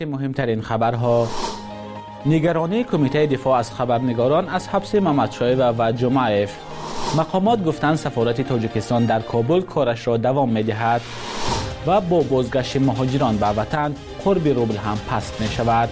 مهمترین خبرها: نگرانی کمیته دفاع از خبرنگاران از حبس محمدشایو و جمعیف. مقامات گفتند سفارت تاجیکستان در کابل کارش را دوام می‌دهد و با بازگشت مهاجران به وطن قرب روبل هم پست می‌شود.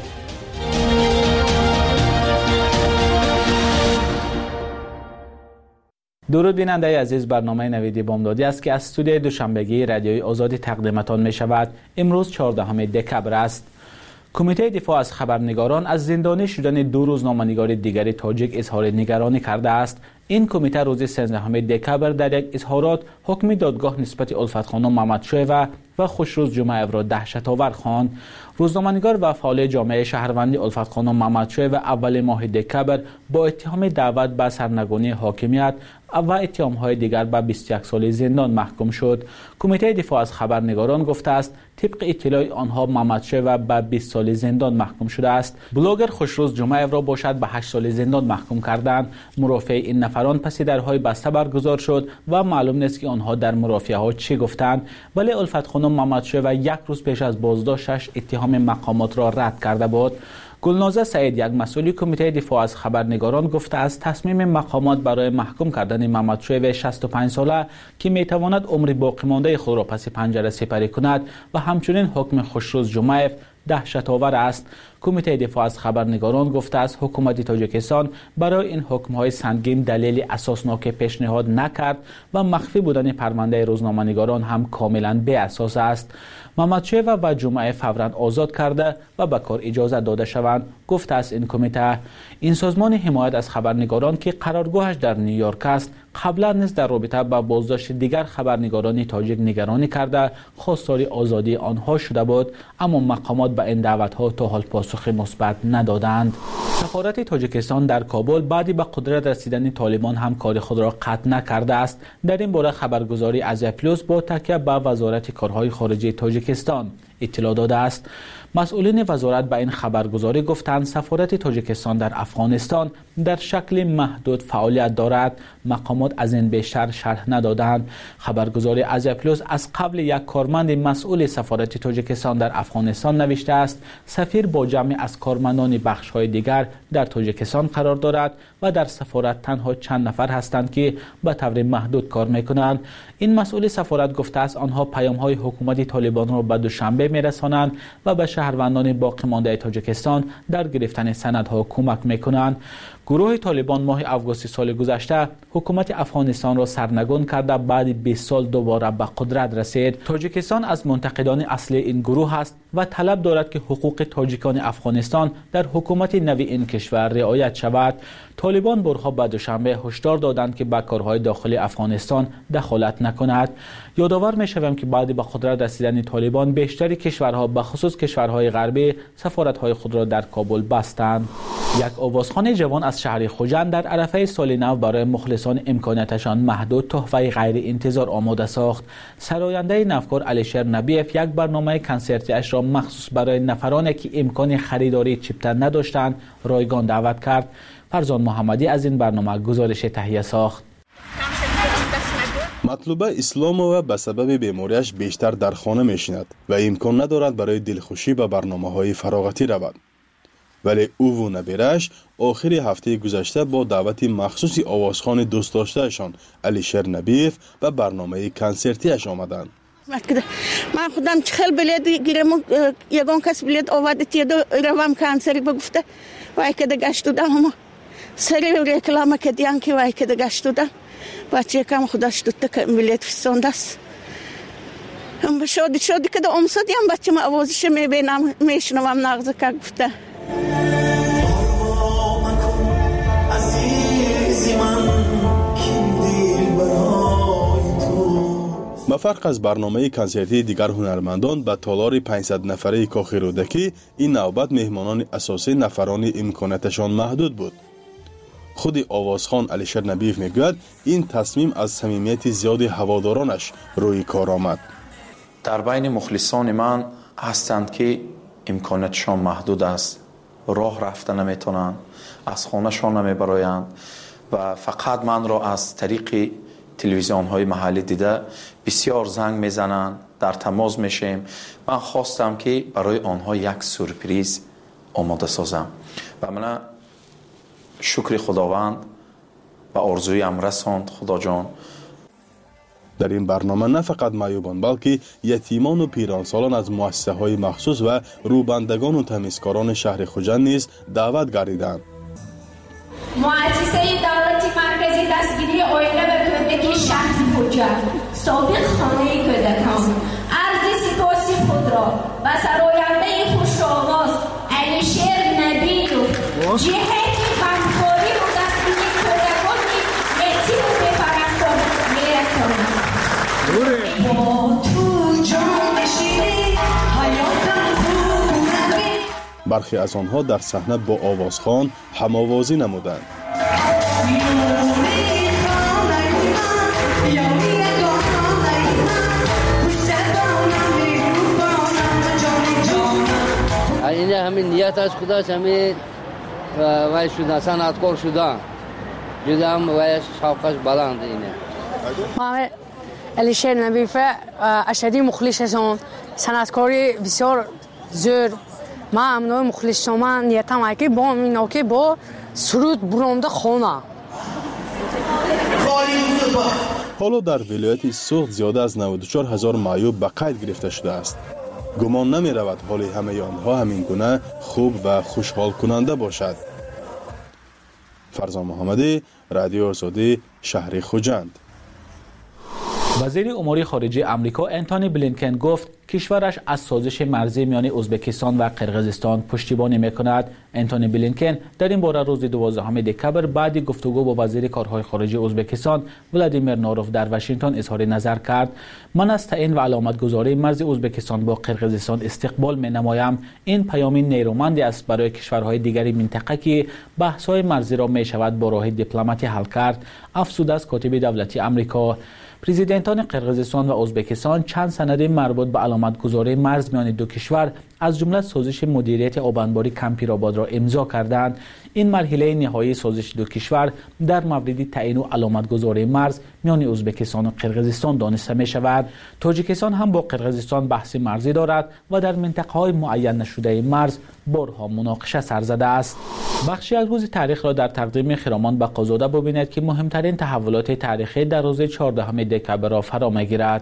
درود بیننده عزیز، برنامه نوید بامدادی است که از استودیوی دوشنبگی رادیوی آزادی تقدیمتان می شود. امروز 14 دکبر است. کمیته دفاع از خبرنگاران از زندانی شدن 2 روزنامه‌نگار دیگر تاجیک اظهار نگرانی کرده است. این کمیته روز 13 دکبر در یک اظهارات حکم دادگاه نسبت الفت خانم محمدشایو و خوشروز جمعیف را دهشت‌آور خواند. روزنامه‌نگار و فعال جامعه شهروندی الفت خانم محمدشایو اول ماه دکبر با اتهام دعوت به سرنگونی حاکمیت و اتهام‌های دیگر به 21 سال زندان محکوم شد. کمیته دفاع از خبرنگاران گفته است طبق اطلاع آنها محمدشایو به 20 سال زندان محکوم شده است. بلاگر خوشروز جمعیف را باشد به 8 سال زندان محکوم کردند. مرافع این نفران پس درهای بسته برگزار شد و معلوم نیست که آنها در مرافعه ها چه گفتند، ولی الفت خانم محمدشایو 1 روز پیش از بازداشتش اتهام مقامات را رد کرده بود. گلنازه سعید، یک مسئول کمیته دفاع از خبرنگاران، گفته است تصمیم مقامات برای محکوم کردن محمدشایو 65 ساله که میتواند عمر باقی مانده خود را پس پنجره سپری کند و همچنین حکم خوشروز جمعیف دهشت‌آور است. کمیته دفاع از خبرنگاران گفته است حکومت تاجیکستان برای این حکم‌های سنگین دلیل اساسناک پیشنهاد نکرد و مخفی بودن پرونده روزنامه‌نگاران هم کاملا بی اساس است. محمدشایو و جمعیف فوراً آزاد کرده و به کار اجازه داده شوند، گفته است این کمیته. این سازمان حمایت از خبرنگاران که قرارگاهش در نیویورک است، قبلا نیز در رابطه با بازداشت دیگر خبرنگاران تاجیک نگرانی کرده خواستار آزادی آنها شده بود، اما مقامات به این دعوت‌ها تا حال پاسخ مثبت ندادند. سفارت تاجیکستان در کابل بعد به قدرت رسیدن طالبان هم کار خود را قطع نکرده است. در این باره خبرگزاری آزیا پلوس با تکیه به وزارت کارهای خارجه تاجیکستان اطلاع داده است. مسئولین وزارت به این خبرگزاری گفتند سفارت تاجیکستان در افغانستان در شکل محدود فعالیت دارد. مقامات از این بیشتر شرح ندادند. خبرگزاری آزیا پلوس از قبل یک کارمند مسئول سفارت تاجیکستان در افغانستان نوشته است سفیر با جمع از کارمندان بخش‌های دیگر در تاجیکستان قرار دارد و در سفارت تنها چند نفر هستند که به طور محدود کار می‌کنند. این مسئول سفارت گفته است آنها پیام‌های حکومت طالبان را به دوشنبه می‌رسانند و به شهروندان باقی مانده تاجیکستان در گرفتن سندها کمک می‌کنند. گروه طالبان ماه آگوست سال گذشته حکومت افغانستان را سرنگون کرده بعد 20 سال دوباره به قدرت رسید. تاجیکستان از منتقدان اصلی این گروه است و طلب دارد که حقوق تاجیکان افغانستان در حکومت نوی این کشور رعایت شود. طالبان بارها به دوشنبه هشدار دادند که به کارهای داخلی افغانستان دخالت نکند. یادآور می‌شویم که بعد به قدرت رسیدن طالبان بیشتر کشورها به خصوص کشورهای غربی سفارت‌های خود را در کابل بستند. یک آوازخوان جوان از شهر خوجند در عرفه سال نو برای مخلصان امکاناتشان محدود تحفه غیر انتظار آماده ساخت. سراینده نوکار علیشر نبیف یک برنامه کنسرتی اش را مخصوص برای نفرانی که امکان خریداری چیپتر نداشتند رایگان دعوت کرد. فرزان محمدی از این برنامه گزارش تهیه ساخت. مطلوبه اسلام و به سبب بیماریش بیشتر در خانه میشیند و امکان ندارد برای دلخوشی به برنامه‌های فراغتی رود. ولی او و نبیرش آخر هفته گذشته با دعوت مخصوص آوازخوان دوست داشتهشان علیشر نبیف به برنامه کنسرتیش آمدند. من خودم خیلی بلیت گیرم یگان کس بلیت آورده تیدو روام کنسری بگفته وای که دگشت دودم اما سری رکلامه که دیان که وای که دگشت دودم بچه کم خودش دوته که بلیت فستانده است. شادی که دا امسادی هم بچه ما آوازش میبینم میشنوم نغزه که گفته مفرق از برنامه کنسرتی دیگر هنرمندان به تالار 500 نفره کاخ رودکی این نوبت مهمانان اساسی نفران امکاناتشان محدود بود. خود آوازخوان علیشر نبیف میگوید این تصمیم از صمیمیت زیاد هوادارانش روی کار آمد. در بین مخلصان من هستند که امکاناتشان محدود است، راه رفتن نمیتونند، از خانهشان نمیبرایند و فقط من را از طریق تلویزیون های محلی دیده بسیار زنگ میزنن، در تماس میشیم. من خواستم که برای آنها یک سورپریز آماده سازم و من شکر خداوند و آرزویم رساند. خدا جان در این برنامه نه فقط معیوبان بلکه یتیمان و پیرانسالان از مؤسسه های مخصوص و روبندگان و تمیزکاران شهر خوجند نیز دعوت گردیدند. مؤسسه دولتی مرکزی دستگیری آینه و کودکی شهر خوجند سابق خانه کودکان عرض سپاس خود را و سراینده خوش‌آواز علیشیر نبیل و جهت غمخواری و دستگیری کودکان یتیم و بپرستان می‌رسانم. برخی از آنها در صحنه با آوازخوان هم‌آوازی نمودند. این همین نیت از خداست، همین وای شدن صنعتکار شدن جدا هم وای شوقش بلند اینه. ما علیشیر نبیفه اشدی مخلص هستم، صنعتکاری بسیار زور. ما امنوی مخلص شما نیتم که با اینا که با سرود برونده خونه. حالا در ولایت سوخت زیاده از 94,000 معیوب به قید گرفته شده است. گمان نمی رود حال همه آنها همین گونه خوب و خوشحال کننده باشد. فرزان محمدی، رادیو آزادی، شهر خوجند. وزیر امور خارجه آمریکا انتونی بلینکن گفت کشورش از سازش مرزی میان ازبکستان و قرقیزستان پشتیبانی میکند. انتونی بلینکن در این باره روز 12 دکبر بعد گفتگو با وزیر کارهای خارجه ازبکستان ولادیمیر نوروف در واشنگتن اظهار نظر کرد. من از تعیین و علامتگذاری مرز ازبکستان با قرقیزستان استقبال مینمایم. این پیامی نیرومندی است برای کشورهای دیگری منطقه که بحث‌های مرزی را میشود با راه دیپلماتی حل کرد، افزوده است کاتب دولتی آمریکا. پرزیدنتان قرقیزستان و ازبکستان چند سند مربوط به علامتگذاری مرز میان دو کشور از جمله سازش مدیریت آبانباری کمپیرآباد را امضا کردند. این مرحله نهایی سازش دو کشور در مورد تعیین و علامتگذاری مرز میان ازبکستان و قرقیزستان دانسته می شود. تاجیکستان هم با قرقیزستان بحث مرزی دارد و در منطقه‌های معین نشده مرز بارها مناقشه سر زده است. بخشی از روز تاریخ را در تقدیم خرامان بقازاده ببینید که مهمترین تحولات تاریخی در روز 14 دکبر را فرا می‌گیرد.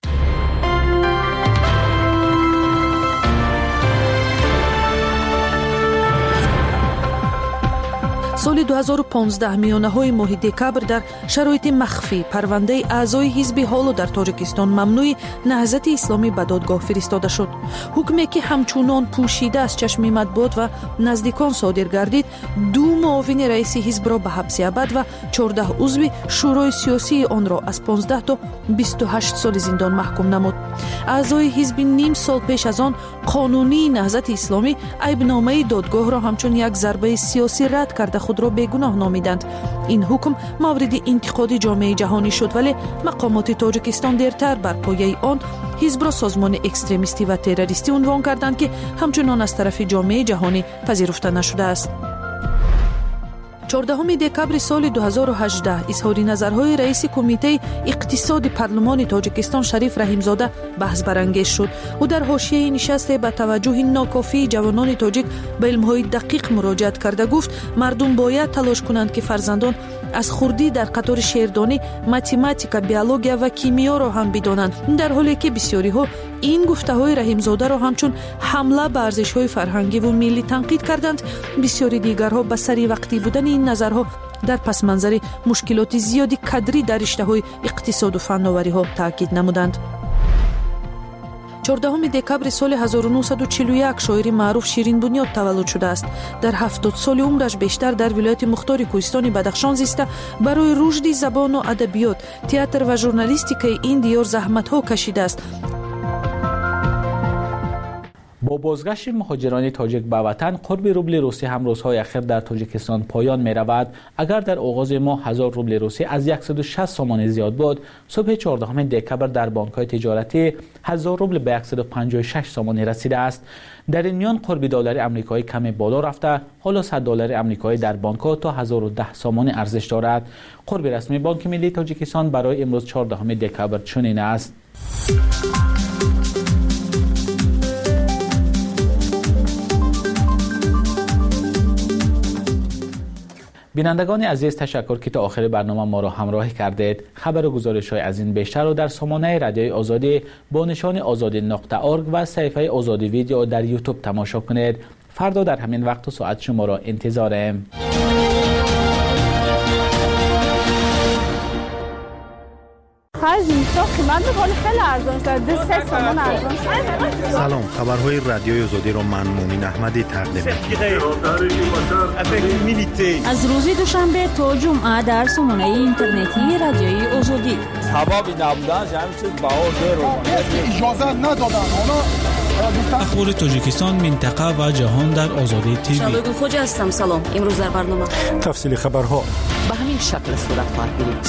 سال 2015 میانه‌های ماه دکبر در شرایط مخفی پرونده اعضای حزب حالو در تاجیکستان ممنوع نهضت اسلامی به دادگاه فرستاده شد. حکمی که همچنان پوشیده از چشم مطبوعات و نزدیکان صادر گردید، 2 معاون رئیس حزب را به حبس ابد و 14 عضو شورای سیاسی آن را از 15 تا 28 سال زندان محکوم نمود. اعضای حزب نیم سال پیش از آن قانونی نهضت اسلامی عیبنامه دادگاه را همچون یک ضربه سیاسی رد کرده خود را بیگناه نامیدند. این حکم مورد انتقاد جامعه جهانی شد، ولی مقامات تاجیکستان دیرتر بر پایه آن حزب را سازمان اکستریمیستی و تروریستی عنوان کردند که همچنان از طرف جامعه جهانی پذیرفته نشده است. 14 دکبر سال 2018 اظهار نظرهای رئیس کمیته اقتصاد پارلمان تاجیکستان شریف رحیمزاده بحث برانگیز شد. او در حاشیه نشست با توجه ناکافی جوانان تاجیک به علمهای دقیق مراجعت کرده گفت مردم باید تلاش کنند که فرزندان از خردی در قطار شعردانی، متماتیک، بیولوژی و کیمیا را هم بدانند، در حالی که بسیاری ها این گفته‌های رحیمزاده را همچون حمله به ارزش‌های فرهنگی و ملی تنقید کردند. بسیاری دیگرها به سری وقتی بودن این نظرها در پس منظر مشکلات زیادی کادری در رشته‌های اقتصاد و فناوری‌ها تاکید نمودند. 14 دکبر سال 1941 شاعر معروف شیرین بنیاد تولد شده است. در 70 سال عمرش بیشتر در ولایت مختار کوهستان بدخشان زیسته. برای رشد زبان و ادبیات، تئاتر و ژورنالیستیک این دیار زحمت‌ها کشیده است. با بازگشت مهاجران تاجیک به وطن، قرب روبل روسی هم روزهای اخیر در تاجیکستان پایان می رود. اگر در آغاز ماه 1000 روبل روسی از 160 سامان زیاد بود، صبح 14 دکبر در بانک‌های تجارتی 1000 روبل به 156 سامان رسیده است. در این میان قرب دلار آمریکایی کمی بالا رفته، حالا 100 دلار آمریکایی در بانک‌ها تا 1010 سامان ارزش دارد. قرب رسمی بانک ملی تاجیکستان برای امروز 14 دکبر چنین است. بینندگان عزیز، تشکر که تا آخر برنامه ما را همراهی کردید. خبر و گزارش‌های از این بیشتر را در سامانه رادیوی آزادی با نشان azadi.org و صفحه آزادی ویدیو در یوتیوب تماشا کنید. فردا در همین وقت و ساعت شما را انتظارم. سلام، خبرهای رادیوی آزادی را من مومن احمدی تقدیم می‌کنم. از روز دوشنبه تا جمعه در سامانه اینترنتی رادیوی آزادی. سبب نبودن همین چیز اجازه ندادن. اخبار تاجیکستان، منطقه و جهان در آزادی تیوی. شالوگو خوجا هستم. سلام. امروز در برنامه تفصیل خبرها به همین شکل صورت خواهد گرفت.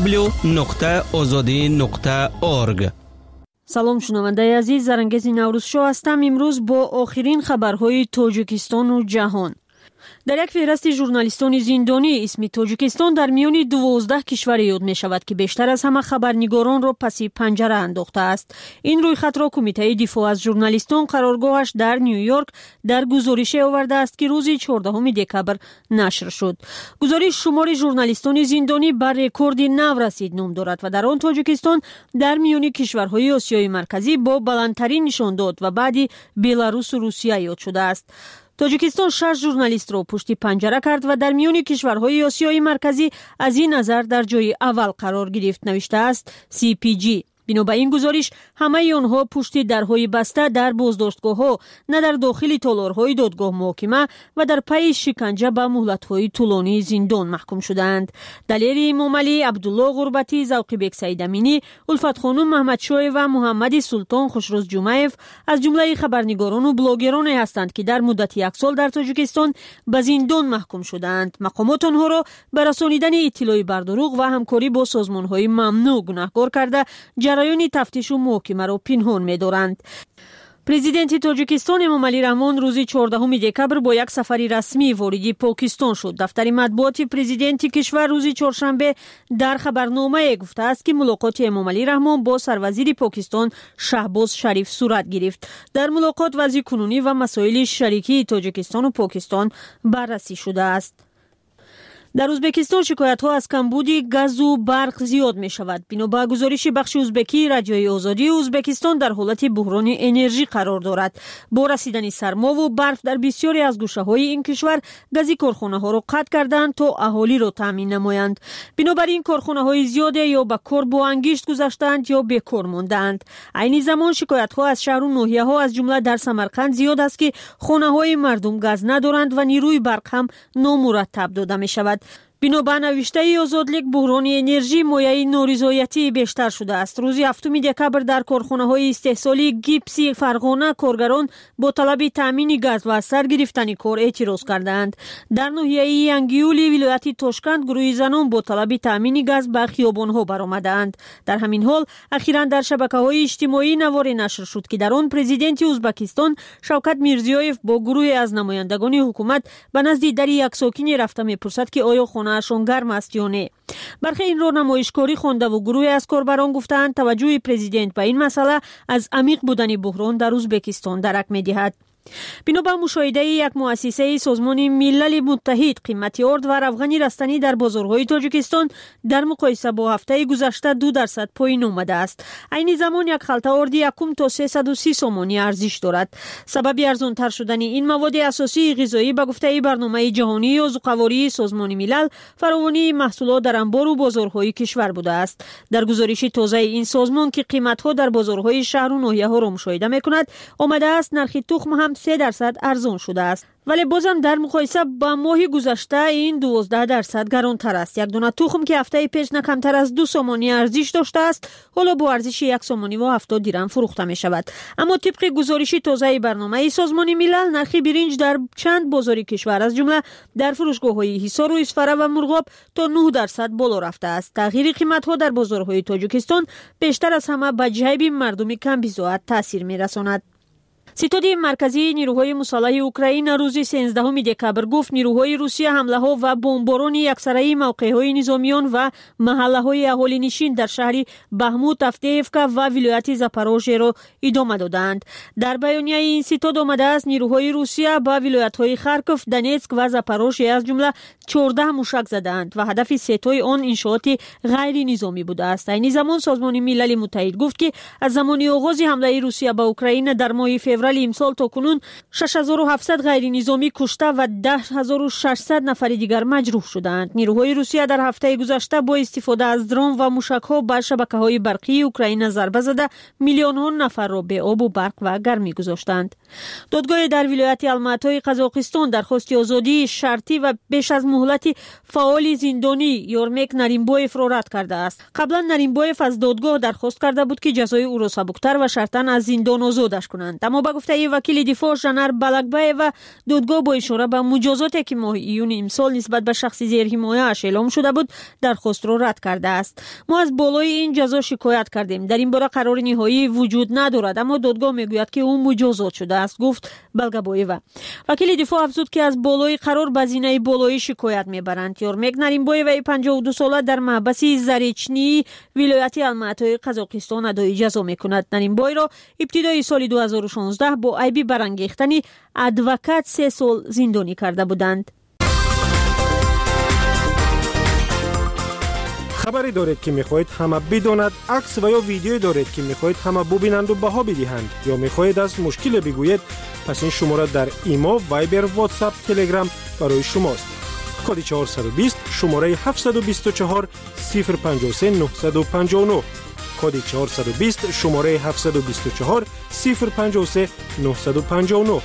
www.azadi.org. سلام شنونده عزیز، زرنگز نوروز شو هستم. امروز با آخرین خبرهای تاجیکستان و جهان. در یک فهرست ژورنالیستان زندانی، اسم تاجیکستان در میان 12 کشور یاد می شود که بیشتر از همه خبرنگاران را پس پنجره انداخته است. این رویخط را کمیته دفاع از ژورنالیستان قرارگاهش در نیویورک در گزارشی آورده است که روز 14 دکبر نشر شد. گزارش شمار ژورنالیستان زندانی بر رکورد نو رسید نام دارد و در آن تاجیکستان در میان کشورهای آسیای مرکزی با بلندترین نشان داد و بعدی بلاروس و روسیه یاد شده است. تاجیکستان 6 ژورنالیست را پشت پنجره کرد و در میان کشورهای آسیای مرکزی از این نظر در جای اول قرار گرفت، نوشته است CPG. بنا به این گزارش همه آنها پشت درهای بسته در بازداشتگاه‌ها، نه در داخل تالارهای دادگاه محاکمه و در پی شکنجه به مهلت‌های طولانی زندان محکوم شدند. دلیر امام علی، عبدالله غربتی، ذوقی بیگ سعید امینی، الفت خانم محمدشاه و محمد سلطان خوشروز جمعیف از جمله خبرنگاران و بلاگرانی هستند که در مدت 1 سال در تاجیکستان به زندان محکوم شدند. مقامات آنها را به رسانیدن اطلاع بر دروغ و همکاری با سازمان‌های ممنوع گناهکار کرده جریان تفتیش و محاکمه را پنهان می‌دارند. پرزیدنت تاجیکستان امام علی رحمان روز 14 دکبر با یک سفری رسمی وارد پاکستان شد. دفتر مطبوعات پرزیدنت کشور روز چهارشنبه در خبرنامه گفته است که ملاقات امام علی رحمان با سروزیر پاکستان شهباز شریف صورت گرفت. در ملاقات وضع کنونی و مسائل شریکی تاجیکستان و پاکستان بررسی شده است. در ازبکستان شکایت‌ها از کمبود گاز و برق زیاد می شود. بنا به گزارش بخش ازبکی رادیوی آزادی، ازبکستان در حالت بحران انرژی قرار دارد. با رسیدن سرما و برف در بسیاری از گوشه‌های این کشور، گازی کارخانه‌ها را قطع کردند تا اهالی را تامین نمایند. بنابراین کارخانه‌های زیادی یا به کار با انگشت گذاشتند یا بیکار ماندند. عین زمان شکایت‌ها از شهر و ناحیه‌ها از جمله در سمرقند زیاد است که خانه‌های مردم گاز ندارند و نیروی برق هم نامرتب داده می شود. بنا به نوشته آزادلیگ، بحران انرژی مایه نارضایتی بیشتر شده است. روز 7 دکبر در کارخانه‌های استحصالی گیپس فرغانه کارگران با طلب تامین گاز و سر گرفتن کار اعتراض کردند. در ناحیه انگیولی ولایت تاشکند گروه زنان با طلب تامین گاز به خیابان‌ها برآمدند. در همین حال اخیراً در شبکه‌های اجتماعی نواری نشر شد که در آن پرزیدنت ازبکستان شوکت میرزیویف با گروه از نمایندگان حکومت به نزد در یک ساکنی رفته می‌پرسد که آیا خانه‌شان گرم است یا نه. برخی این را نمایشکاری خوانده و گروهی از کاربران گفتند توجه پرزیدنت به این مسئله از عمیق بودن بحران در ازبکستان درک می‌دهد. بنا به مشاهده یک مؤسسه سازمان ملل متحد، قیمت آرد و روغن رستنی در بازارهای تاجیکستان در مقایسه با هفته گذشته 2% پایین آمده است. عین زمان یک خلطه آرد 1 تا 330 سومانی ارزش دارد. سبب ارزان‌تر شدن این مواد اساسی غذایی به گفته برنامه جهانی عضوقواری سازمان ملل فراوانی محصولات در انبار و بازارهای کشور بوده است. در گزارش تازه این سازمان که قیمت‌ها در بازارهای شهر و ناحیه‌ها را مشاهده می‌کند، آمده است نرخ تخم هم 3% ارزان شده است. ولی بازم در مقایسه با ماه گذشته این 12% گرانتر است. یک دونه تخم که هفته پیش نه کمتر از 2 سومانی ارزش داشته است، حالا با ارزش 1 سومانی و 70 درهم فروخته می شود. اما طبق گزارش تازه برنامه سازمان ملل، نرخ برنج در چند بازار کشور از جمله در فروشگاه‌های حصار و اسفره و مرغاب تا 9% بالا رفته است. تغییر قیمت‌ها در بازارهای تاجیکستان بیشتر از همه به جیب مردم کم بی‌زاعت تاثیر می‌رساند. ستاد مرکزی نیروهای مسلح اوکراین روز 13 دکبر گفت نیروهای روسیه حمله‌ها و بمباران اکثریت موقع‌های نظامیان و محله‌های اهالی نشین در شهر بهموت، افتیفکا و ولایت زاپاروژیه را ادامه دادند. در بیانیه این ستاد آمده است نیروهای روسیه با ولایت‌های خارکوف، دونیتسک و زاپاروژیه از جمله 14 موشک زدند و هدف ستای آن انشاءات غیر نظامی بوده است. این زمان سازمان ملل متحد گفت که از زمان آغاز حمله روسیه به اوکراین در ماه فوریه امسال تا کنون 6700 غیر نظامی کشته و 10600 نفر دیگر مجروح شدند. نیروهای روسیه در هفته گذشته با استفاده از درون و موشک‌ها بر شبکه‌های برقی اوکراین ضربه زده میلیون‌ها نفر را به آب و برق و گرمی گذاشتند. دادگاه در ولایت الماتای قزاقستان درخواست آزادی شرطی و بیش از مهلت فعال زندانی یورمک نریمبویف را رد کرده است. قبلا نریمبویف از دادگاه درخواست کرده بود که جزای او را سبکتر و شرطاً از زندان آزادش کنند، اما با گفته وکیل دفاع ژنر بلکبای و دادگاه با اشاره به مجازاتی که ماه ایون امسال نسبت به شخص زیر حمایه اش اعلام شده بود درخواست را رد کرده است. ما از بالای این جزا شکایت کردیم، در این باره قرار نهایی وجود ندارد، اما دادگاه میگوید که او مجازات شده است، گفت بلکبایو. وکیل دفاع افزود که از بالای قرار به زینه بالایی شکایت میبرند. یورمک نریمبویو 52 ساله در محبس زریچنی ولایت الماتای قزاقستان ادای جزا میکند. نریمبوی را ابتدای سال 2016 با عیب برانگیختن ادوکات 3 سال زندانی کرده بودند. خبری دارید که میخواهید همه بداند، عکس و یا ویدیویی دارید که میخواهید همه ببینند و بها بدهند، یا میخواهید از مشکل بگویید، پس این شماره در ایما، وایبر، واتساپ، تلگرام برای شماست. کد 420 شماره 724 053 959 کد 420 شماره 724 053 959.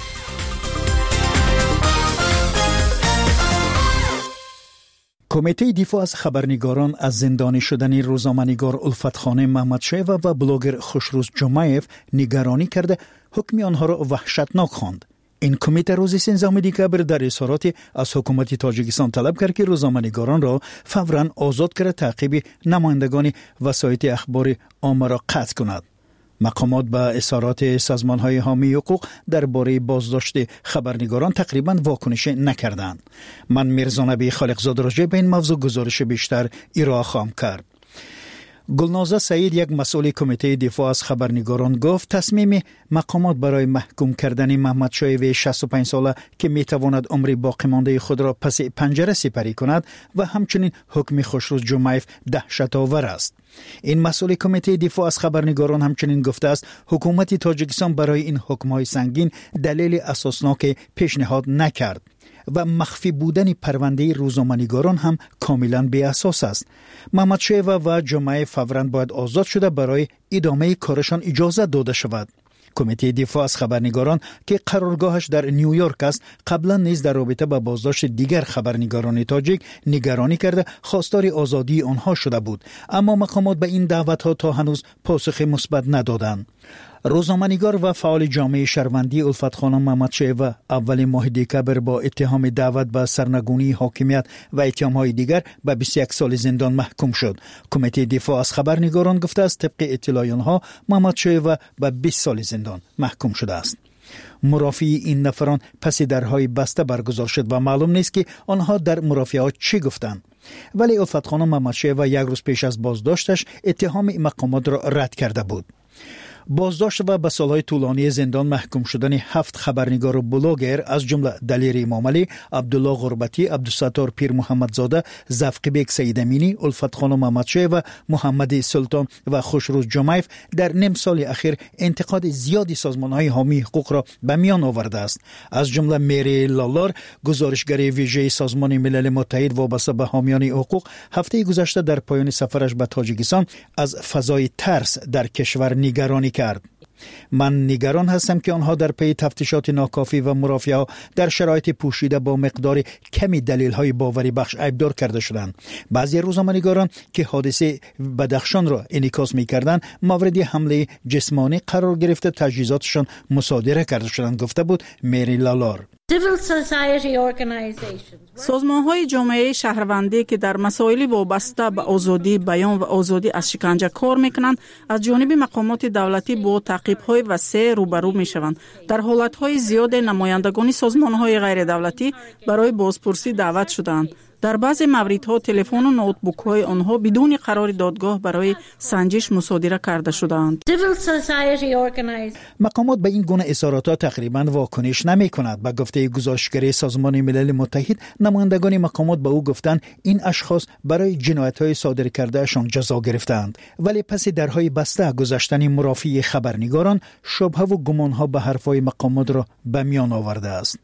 کمیته دفاع از خبرنگاران از زندانی شدن روزنامه‌نگار الفتخانه محمدشاه و بلاگر خوشروز جمعیف نگرانی کرده حکم آنها را وحشتناک خواند. این کمیته روز 13 دکبر در اظهاراتی از حکومت تاجیکستان طلب کرد که روزنامه‌نگاران را فوراً آزاد کرده تعقیب نمایندگان وسایط اخبار عامه را قطع کند. مقامات به اظهارات سازمان‌های حامی حقوق درباره بازداشت خبرنگاران تقریباً واکنش نکردند. من میرزا نبی خالقزاده راجع به این موضوع گزارش بیشتر ارائه خواهم کرد. گلنازه سعید، یک مسئول کمیته دفاع از خبرنگاران، گفت تصمیم مقامات برای محکوم کردن محمدشاه 65 ساله که میتواند عمر باقی مانده خود را پس پنجره سپری کند و همچنین حکم خوشروز جمعیف دهشت‌آور است. این مسئول کمیته دفاع از خبرنگاران همچنین گفته است حکومت تاجیکستان برای این حکم‌های سنگین دلیل اساسناک پیشنهاد نکرد و مخفی بودن پرونده روزنامه‌نگاران هم کاملا بی اساس است. محمدشاه و جمعه فوراً باید آزاد شده برای ادامه کارشان اجازه داده شود. کمیته دفاع از خبرنگاران که قرارگاهش در نیویورک است قبلا نیز در رابطه با بازداشت دیگر خبرنگاران تاجیک نگرانی کرده خواستار آزادی آنها شده بود، اما مقامات به این دعوت‌ها تا هنوز پاسخ مثبت ندادند. روزنامه‌نگار و فعال جامعه شهروندی الفتخانه محمدشاه و اول ماه دکبر با اتهام دعوت به سرنگونی حاکمیت و اتهام‌های دیگر به 21 سال زندان محکوم شد. کمیته دفاع از خبرنگاران گفته است طبق اطلاع آنها محمدشاه و به 20 سال زندان محکوم شده است. مرافعی این نفران پس درهای بسته برگزار شد و معلوم نیست که آنها در مرافعات چی گفتند. ولی الفتخانه محمدشاه و یک روز پیش از بازداشتش اتهام مقامات را رد کرده بود. بازداشت و به سالهای طولانی زندان محکوم شدن 7 خبرنگار و بلاگر از جمله دلیر امامعلی، عبدالله غربتی، عبدالستار پیر محمدزاده، زفقی سید امینی، الفتخانه محمدشاه و محمد سلطان و خوشروز جمعیف در نیم سال اخیر انتقاد زیادی سازمان‌های حامی حقوق را به میان آورده است. از جمله میری لالار، گزارشگر ویژه سازمان ملل متحد وابسته به حامیان حقوق، هفته گذشته در پایان سفرش به تاجیکستان از فضای ترس در کشور نگرانی کرد. من نگران هستم که آنها در پی تفتیشات ناکافی و مرافعه در شرایط پوشیده با مقدار کمی دلیل‌های باوری بخش عیبدار کرده شدند. بعضی روزنامه‌نگاران که حادثه بدخشان را انعکاس می‌کردند مورد حمله جسمانی قرار گرفته تجهیزاتشان مصادره کرده شدند، گفته بود مری لالار. سازمان‌های جامعه شهروندی که در مسائل وابسته به آزادی بیان و آزادی از شکنجه کار می‌کنند از جانب مقامات دولتی با تعقیب‌های وسیع روبرو می‌شوند. در حالت‌های زیاد نمایندگان سازمان‌های غیر دولتی برای بازپرسی دعوت شدند. در بعضی موردها تلفن و نوتبوک‌های آنها بدون قرار دادگاه برای سنجش مصادره کرده شدند. مقامات به این گونه اظهارات تقریباً واکنش نمی‌کند. به گفته گزارشگر سازمان ملل متحد، نمایندگان مقامات به او گفتند این اشخاص برای جنایت‌های صادر کردهشان جزا گرفتند، ولی پس درهای بسته گذشتن مرافعه خبرنگاران شبهه و گمان‌ها به حرف‌های مقامات را به میان آورده است.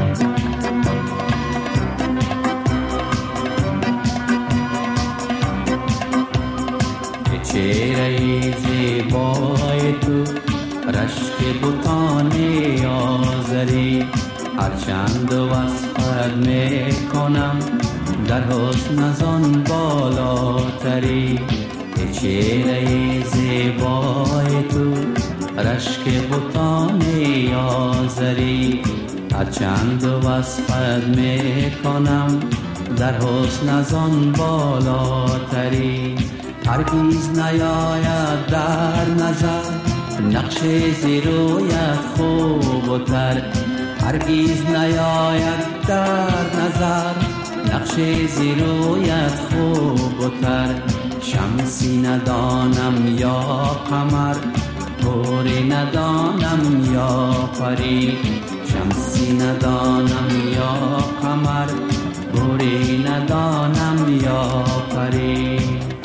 چهره زیبای تو رشک بوتان آزری هرچند وصفت میکنم در حسن از آن بالاتری. چهره زیبای تو رشک بوتان آزری هرچند وصفت میکنم در حسن از آن بالاتری. هرگیز نیاید در نظر نقش زیرویت خوب و تر. هرگیز نیاید در نظر نقش زیرویت خوب و تر. شمسی ندانم یا قمر گوری ندانم یا پری. شمسی ندانم یا قمر گوری ندانم یا پری.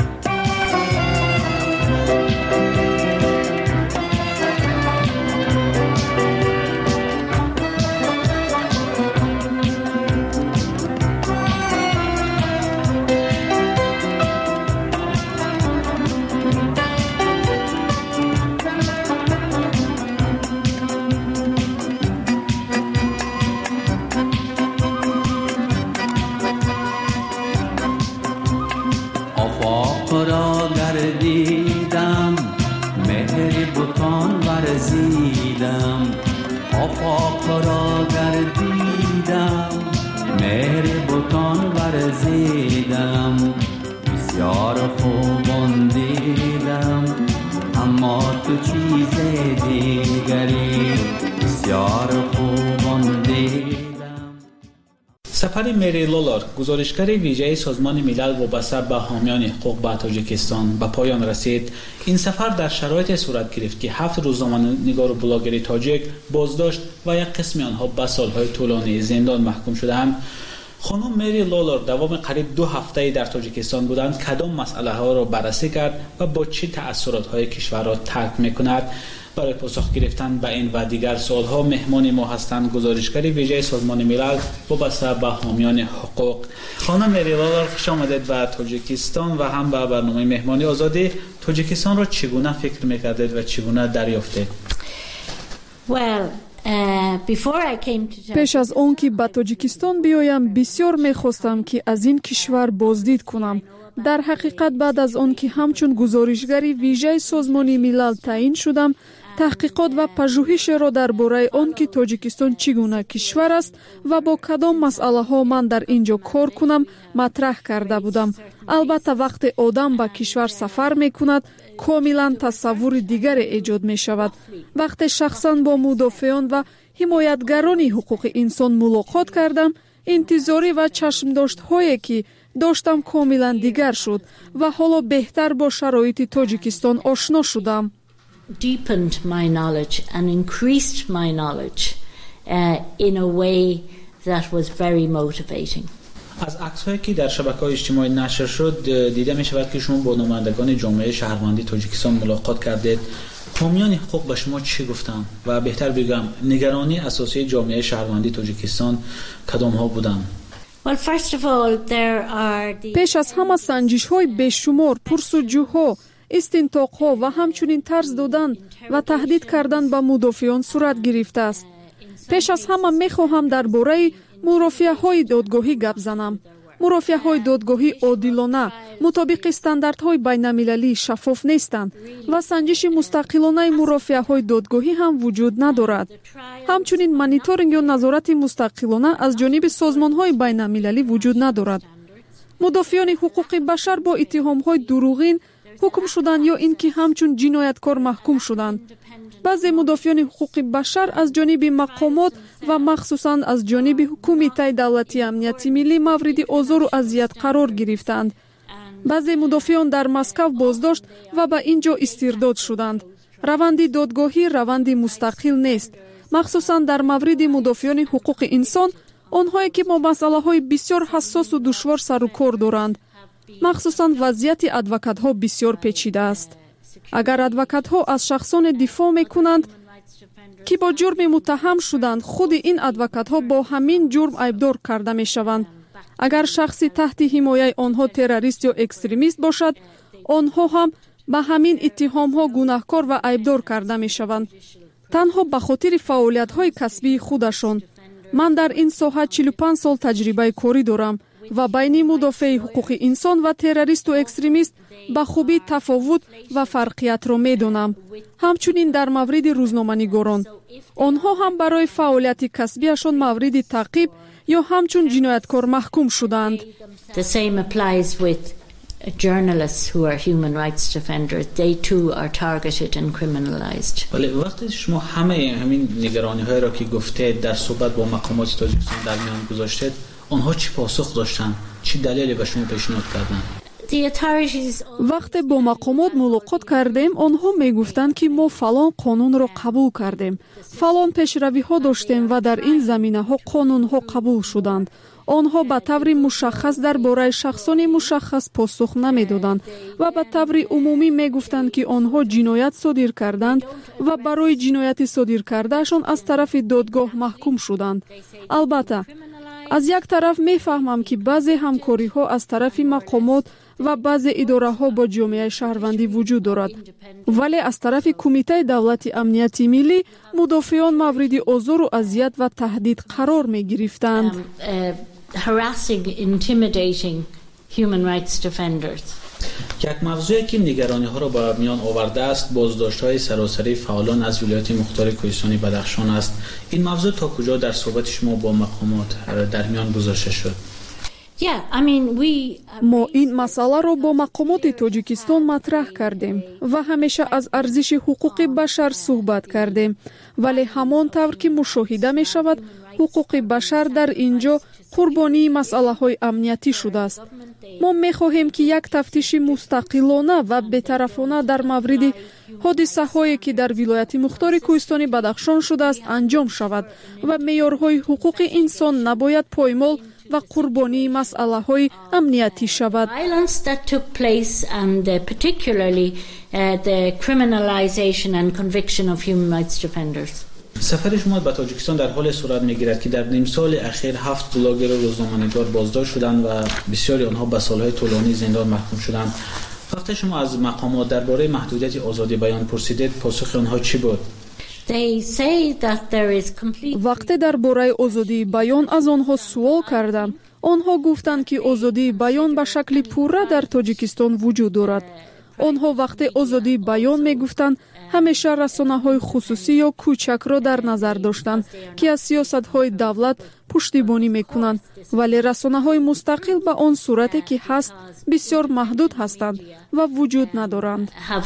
آفاق را گردیدم مهر بتان ورزیدم بسیار خوبان دیدم اما تو چیز دیگری بسیار خوبان دیدم. سفر مری لولار، گزارشگر ویژه سازمان ملل وابسته به حامیان حقوق به تاجیکستان به پایان رسید. این سفر در شرایط صورت گرفت که 7 روزنامه‌نگار و بلاگر تاجیک بازداشت و یک قسم آنها به سالهای طولانی زندان محکوم شدند. خانم مری لولار دوام قریب 2 هفته در تاجیکستان بودند. کدام مسئله ها را بررسی کرد و با چه تأثیرات های کشور را ترک می‌کند؟ برای پاسخ گرفتن به این و دیگر سوال‌ها مهمان ما هستند گزارشگر ویژه سازمان ملل وابسته به حامیان حقوق. خانم مری لولار، خوش آمدید به تاجیکستان و هم به برنامه مهمانی آزادی. تاجیکستان را چگونه فکر می‌کردید و چگونه دریافتید؟ پیش از آن که به تاجیکستان بیایم بسیار می‌خواستم که از این کشور بازدید کنم. در حقیقت بعد از آن که همچون گزارشگر ویژه سازمان ملل تعیین شدم، تحقیقات و پژوهش را درباره آن که تاجیکستان چگونه کشور است و با کدام مسئله ها من در اینجا کار کنم مطرح کرده بودم. البته وقتی آدم به کشور سفر می کند کاملا تصور دیگری ایجاد می شود. وقتی شخصا با مدافعان و حمایتگران حقوق انسان ملاقات کردم، انتظاری و چشم داشت هایی که داشتم کاملا دیگر شد و حالا بهتر با شرایط تاجیکستان آشنا شدم. Deepened my knowledge and increased my knowledge in a way that was very motivating. از عکس‌هایی که در شبکه‌های اجتماعی نشر شد دیده می‌شود که شما با نمایندگان جامعه شهروندی تاجیکستان ملاقات کردید. حامیان حقوق به شما چی گفتند و بهتر بگم نگرانی اساسی جامعه شهروندی تاجیکستان کدام‌ها بودند؟ پیش از همه سنجش‌های بیشمار، پرسجوها، истинтоқҳо ва ҳамчунин тарз додан ва таҳдид кардан ба мудофиён сурат гирифтааст. пеш аз ҳама мехоҳам дар бораи мурофиаҳои додгоҳӣ гап занам. мурофиаҳои додгоҳӣ одилона, мутобиқи стандартҳои байналмилалӣ шаффоф нестанд ва санҷиши мустақилонаи мурофиаҳои додгоҳӣ ҳам вуҷуд надорад. ҳамчунин мониторинг ё назорати мустақилона аз ҷониби созмонҳои байналмилалӣ вуҷуд надорад. мудофиёни ҳуқуқи башар бо иттиҳомҳои дурӯғин ҳукм шуданд ё ин ки ҳамчун ҷинояткор маҳкум шуданд. баъзе мудофиёни ҳуқуқи башар аз ҷониби мақомот ва махсусан аз ҷониби Кумитаи давлатии амнияти миллӣ мавриди озору азият қарор гирифтанд. баъзе мудофиён дар Москав боздошт ва ба ин ҷо истирдод шуданд. раванди додгоҳӣ раванди мустақил нест, махсусан дар мавриди мудофиёни ҳуқуқи инсон, онҳое ки бо масъалаҳои бисёр ҳассосу душвор сару кор доранд. махсусан вазъияти адвокатҳо бисёр печида аст. агар адвокатҳо аз шахсоне дифоъ мекунанд ки бо ҷурми муттаҳам шуданд, худи ин адвокатҳо бо ҳамин ҷурм айбдор карда мешаванд. агар шахси таҳти ҳимояи онҳо террорист ё экстремист бошад, онҳо ҳам ба ҳамин иттиҳомҳо гунаҳкор ва айбдор карда мешаванд, танҳо ба хотири фаъолиятҳои касбии худашон. ман дар ин соҳа 45 сол таҷрибаи корӣ дорам ва байни мудофиаи ҳуқуқи инсон ва террористу экстремист ба хубӣ тафовут ва фарқиятро медонам. ҳамчунин дар мавриди рӯзноманигорон, онҳо ҳам барои фаъолияти касбияшон мавриди таъқиб ё ҳамчун ҷинояткор маҳкум шуданд. Journalists who are human rights defenders, they too are targeted and criminalized. ولی وقتی شما همین نگرانی‌های را که گفتید در صحبت با مقامات تاجیکستان در میان گذاشتید، آنها چی پاسخ داشتند؟ چی دلیلی به شما پیشنهاد کردند؟ вақте бо мақомот мулоқот кардем, онҳо мегуфтанд ки мо фалон қонунро қабул кардем, фалон пешравиҳо доштем ва дар ин заминаҳо қонунҳо қабул шуданд. онҳо ба таври мушаххас дар бораи шахсони мушаххас посух намедоданд ва ба таври умумӣ мегуфтанд ки онҳо ҷиноят содир карданд ва барои ҷинояти содир кардаашон аз тарафи додгоҳ маҳкум шуданд. албатта, аз як тараф мефаҳмам ки баъзе ҳамкориҳо аз тарафи мақомот ва баъзе идораҳо бо ҷомеаи шаҳрвандӣ вуҷуд дорад, вале аз тарафи Кумитаи давлати амнияти миллӣ мудофиён мавриди озору азият ва таҳдид қарор мегирифтанд. Harassing, intimidating human rights defenders. یک موضوعی که نگرانی‌ها را به میان آورده است بازداشت‌های سراسری فعالان از ولایت مختار کوهستانی بدخشان است. این موضوع تا کجا در صحبت شما با مقامات در میان گذاشته شد؟ мо ин масъаларо бо мақомоти тоҷикистон матраҳ кардем ва ҳамеша аз арзиши ҳуқуқи башар суҳбат кардем, вале ҳамон тавр ки мушоҳида мешавад, ҳуқуқи башар дар ин ҷо қурбонии масъалаҳои амниятӣ шудааст. мо мехоҳем ки як тафтиши мустақилона ва бетарафона дар мавриди ҳодисаҳое ки дар вилояти мухтори кӯҳистони Бадахшон шудааст анҷом шавад ва меъёрҳои ҳуқуқи инсон набояд поймол ва қурбонии масъалаҳои амниятӣ шавад. سفر شما به تاجیکستان در حال صورت میگیرد که در نیم سال اخیر 7 بلاگر و روزنامه‌نگار بازداشت شدند و بسیاری آنها به سالهای طولانی زندان محکوم شدند. وقتی شما از مقامات درباره محدودیت آزادی بیان پرسیدید، پاسخ آنها چی بود؟ вақте дар бораи озодии баён аз онҳо суол кардам, онҳо гуфтанд ки озодии баён ба шакли пурра дар тоҷикистон вуҷуд дорад. онҳо вақте озодии баён мегуфтанд, ҳамеша расонаҳои хусусӣ ё кӯчакро дар назар доштанд ки аз сиёсатҳои давлат пуштибонӣ мекунанд, вале расонаҳои мустақил ба он сурате ки ҳаст бисёр маҳдуд ҳастанд ва вуҷуд надоранд.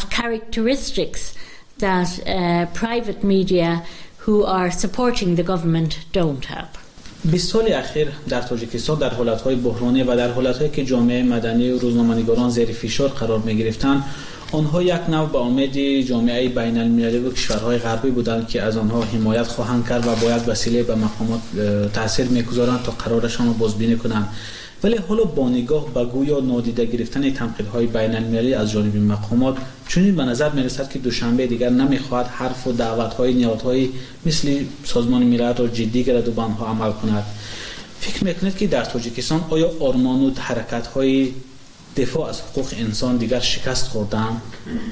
That private media who are supporting the government don't have. 20 سال اخیر در تاجیکستان در حالتهای بحرانی و در حالتهایی که جامعه مدنی و روزنامه‌نگاران زیر فشار قرار می‌گرفتند، آنها یک نوع به امید جامعه بین‌المللی و کشورهای غربی بودند که از آنها حمایت خواهند کرد و باید وسیله به مقامات تاثیر می‌گذارند تا قرارشان را بازبینی کنند. ولی حالا با نگاه به گویا نادیده گرفتن تنقیدهای بین‌المللی از جانب مقامات، چنین به نظر می‌رسد که دوشنبه دیگر نمی‌خواهد حرف و دعوت‌های نهادهای مثل سازمان ملل را جدی گیرد و به آنها عمل کند. فکر می‌کنید که در تاجیکستان آیا آرمان و حرکت‌های دفاع از حقوق انسان دیگر شکست خوردند؟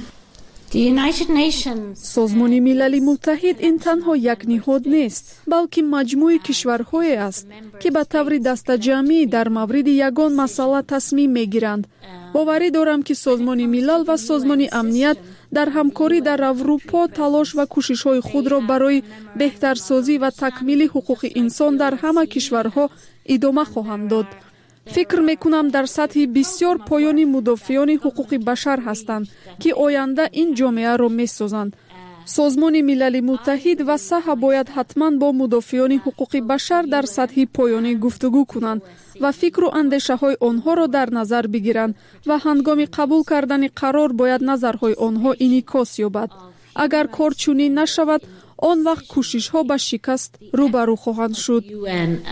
سازمان ملل متحد این تنها یک نهاد نیست، بلکه مجموعه کشورهایی است که به طور دسته‌جمعی در مورد یگان مسئله تصمیم میگیرند. باوری دارم که سازمان ملل و سازمان امنیت در همکاری در اروپا تلاش و کوشش‌های خود را برای بهترسازی و تکمیل حقوق انسان در همه کشورها ادامه خواهند داد. فکر میکنم در سطح بسیار پایانی مدافعان حقوق بشر هستند که آینده این جامعه را میسازند. سازمان ملل متحد و صحه باید حتما با مدافعان حقوق بشر در سطح پایانی گفتگو کنند و فکر و اندیشه های آنها را در نظر بگیرند و هنگام قبول کردن قرار باید نظرهای آنها انعکاس یابد. اگر کار چنین نشود، آن وقت کوشش ها به شکست روبرو خواهند شد.